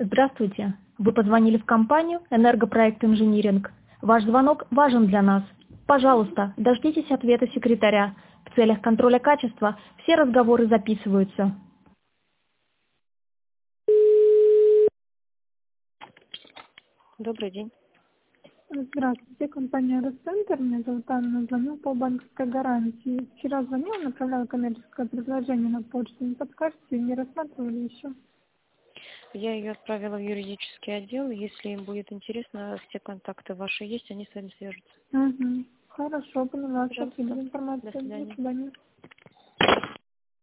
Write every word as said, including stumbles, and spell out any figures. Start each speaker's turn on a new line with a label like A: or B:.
A: Здравствуйте. Вы позвонили в компанию «Энергопроект Инжиниринг». Ваш звонок важен для нас. Пожалуйста, дождитесь ответа секретаря. В целях контроля качества все разговоры записываются. Добрый день.
B: Здравствуйте, компания Росцентр. Меня зовут Анна, звоню по банковской гарантии. Вчера звонила, направляла коммерческое предложение на почту. Не подскажете, не рассматривали еще?
A: Я ее отправила в юридический отдел. Если им будет интересно, все контакты ваши есть, они с вами свяжутся.
B: Угу. Хорошо, поняла.
A: Пожалуйста.
B: Спасибо за
A: До
B: информацию. До
A: свидания.
B: свидания.